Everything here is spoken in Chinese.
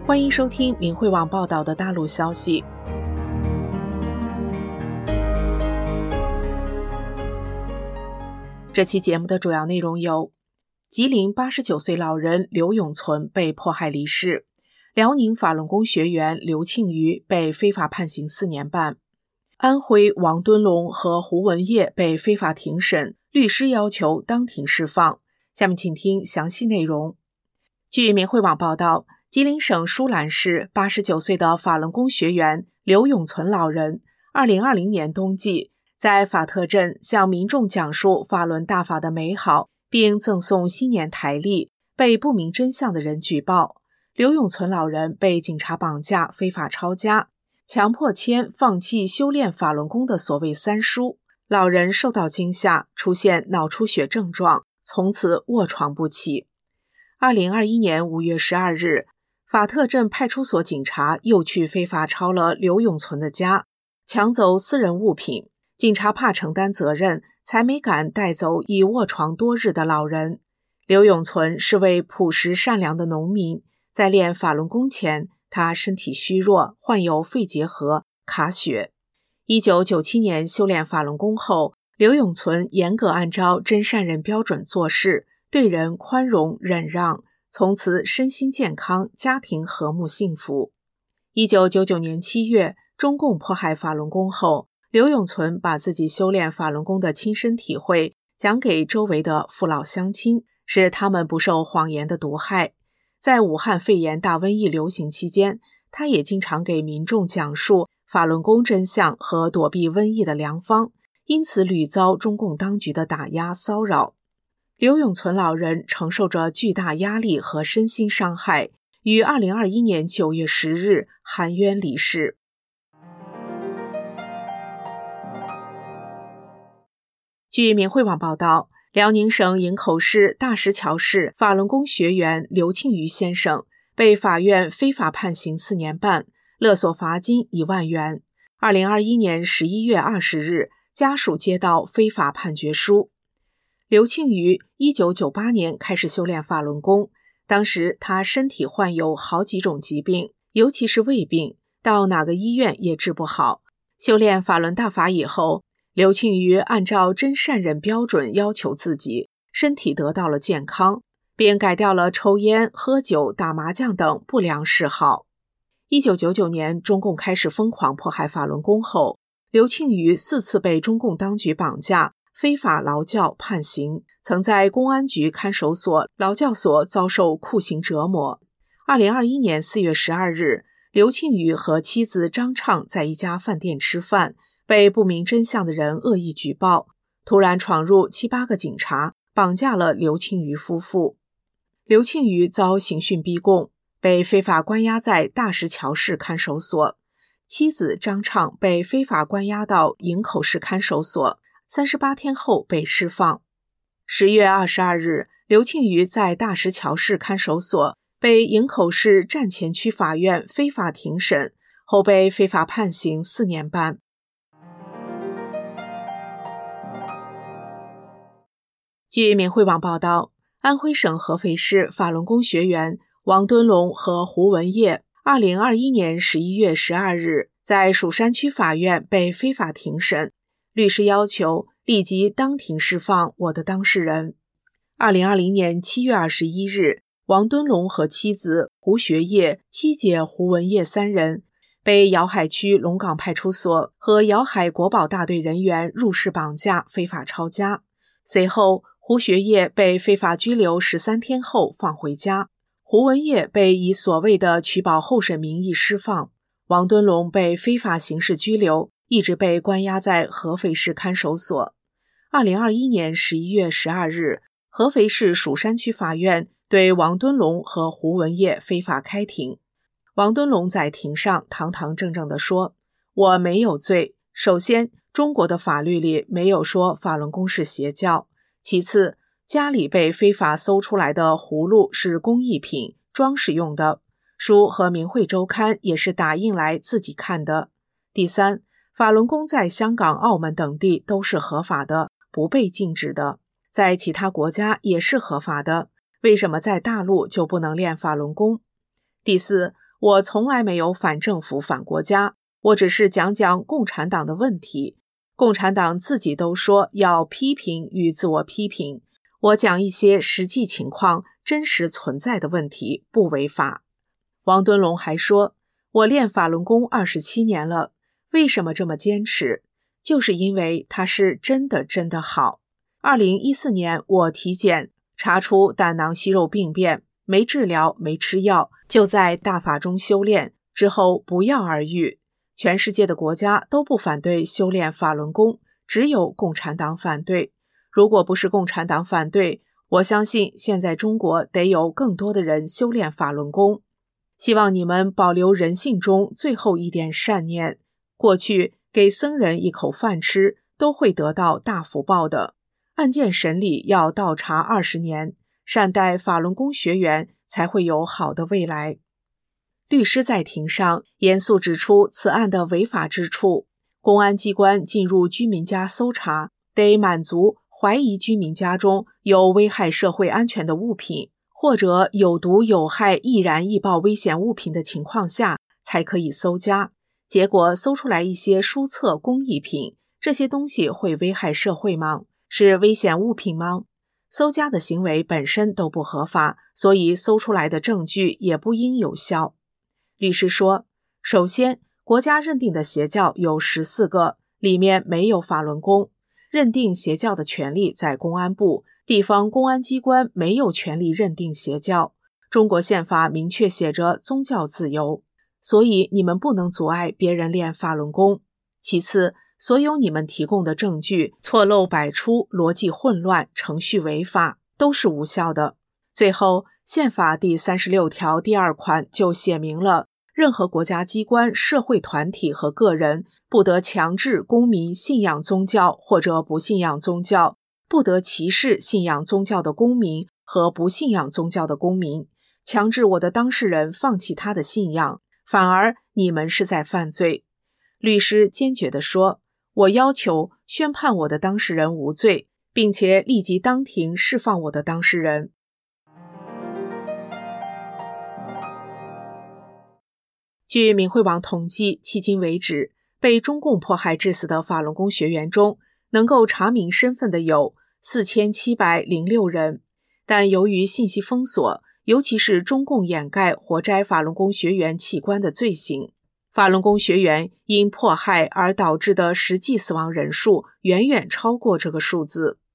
欢迎收听明慧网报道的大陆消息。这期节目的主要内容有：吉林89岁老人刘永存被迫害离世，辽宁法轮功学员刘庆余被非法判刑4年半，安徽王敦龙和胡文业被非法庭审，律师要求当庭释放。下面请听详细内容。据明慧网报道，吉林省舒兰市89岁的法轮功学员刘永存老人2020年冬季在法特镇向民众讲述法轮大法的美好，并赠送新年台历，被不明真相的人举报。刘永存老人被警察绑架，非法抄家，强迫签放弃修炼法轮功的所谓三书。老人受到惊吓，出现脑出血症状，从此卧床不起。2021年5月12日，法特镇派出所警察又去非法抄了刘永存的家，抢走私人物品。警察怕承担责任，才没敢带走已卧床多日的老人。刘永存是位朴实善良的农民，在练法轮功前，他身体虚弱，患有肺结核、卡血。1997年修炼法轮功后，刘永存严格按照真善人标准做事，对人宽容忍让，从此身心健康，家庭和睦幸福。1999年7月，中共迫害法轮功后，刘永存把自己修炼法轮功的亲身体会讲给周围的父老乡亲，使他们不受谎言的毒害。在武汉肺炎大瘟疫流行期间，他也经常给民众讲述法轮功真相和躲避瘟疫的良方，因此屡遭中共当局的打压骚扰。刘永存老人承受着巨大压力和身心伤害，于2021年9月10日含冤离世。据明慧网报道，辽宁省营口市大石桥市法轮功学员刘庆余先生被法院非法判刑4年半，勒索罚金1万元。2021年11月20日，家属接到非法判决书。刘庆余1998年开始修炼法轮功，当时他身体患有好几种疾病，尤其是胃病，到哪个医院也治不好。修炼法轮大法以后，刘庆余按照真善人标准要求自己，身体得到了健康，并改掉了抽烟、喝酒、打麻将等不良嗜好。1999年，中共开始疯狂迫害法轮功后，刘庆余4次被中共当局绑架，非法劳教判刑，曾在公安局看守所、劳教所遭受酷刑折磨。2021年4月12日，刘庆余和妻子张畅在一家饭店吃饭，被不明真相的人恶意举报，突然闯入7、8个警察，绑架了刘庆余夫妇。刘庆余遭刑讯逼供，被非法关押在大石桥市看守所，妻子张畅被非法关押到营口市看守所，38天后被释放。10月22日，刘庆余在大石桥市看守所被营口市站前区法院非法庭审，后被非法判刑4年半。据明慧网报道，安徽省合肥市法轮功学员王敦龙和胡文业2021年11月12日在蜀山区法院被非法庭审，律师要求立即当庭释放我的当事人。2020年7月21日，王敦龙和妻子胡学业、妻姐胡文业3人被瑶海区龙岗派出所和瑶海国保大队人员入室绑架，非法抄家。随后，胡学业被非法拘留13天后放回家，胡文业被以所谓的取保候审名义释放，王敦龙被非法刑事拘留，一直被关押在合肥市看守所。2021年11月12日，合肥市蜀山区法院对王敦龙和胡文业非法开庭。王敦龙在庭上堂堂正正地说：“我没有罪。首先，中国的法律里没有说法轮功是邪教。其次，家里被非法搜出来的葫芦是工艺品，装饰用的，书和明慧周刊也是打印来自己看的。第三，法轮功在香港、澳门等地都是合法的，不被禁止的，在其他国家也是合法的，为什么在大陆就不能练法轮功？第四， 我从来没有反政府反国家，我只是讲讲共产党的问题。共产党自己都说要批评与自我批评，我讲一些实际情况真实存在的问题，不违法。王敦龙还说，我练法轮功27年了，为什么这么坚持？就是因为它是真的好。2014年我体检查出胆囊息肉病变，没治疗没吃药，就在大法中修炼，之后不药而愈。全世界的国家都不反对修炼法轮功，只有共产党反对。如果不是共产党反对，我相信现在中国得有更多的人修炼法轮功。希望你们保留人性中最后一点善念，过去给僧人一口饭吃，都会得到大福报的。案件审理要倒查20年，善待法轮功学员，才会有好的未来。律师在庭上严肃指出此案的违法之处，公安机关进入居民家搜查，得满足怀疑居民家中有危害社会安全的物品，或者有毒有害易燃易爆危险物品的情况下才可以搜家。结果搜出来一些书册工艺品，这些东西会危害社会吗？是危险物品吗？搜家的行为本身都不合法，所以搜出来的证据也不应有效。律师说，首先，国家认定的邪教有14个，里面没有法轮功。认定邪教的权利在公安部，地方公安机关没有权利认定邪教。中国宪法明确写着宗教自由，所以你们不能阻碍别人练法轮功。其次，所有你们提供的证据错漏百出，逻辑混乱，程序违法，都是无效的。最后，宪法第36条第2款就写明了，任何国家机关、社会团体和个人不得强制公民信仰宗教或者不信仰宗教，不得歧视信仰宗教的公民和不信仰宗教的公民，强制我的当事人放弃他的信仰，反而你们是在犯罪。律师坚决地说，我要求宣判我的当事人无罪，并且立即当庭释放我的当事人。据明慧网统计，迄今为止，被中共迫害致死的法轮功学员中，能够查明身份的有4706人，但由于信息封锁，尤其是中共掩盖活摘法轮功学员器官的罪行，法轮功学员因迫害而导致的实际死亡人数远远超过这个数字。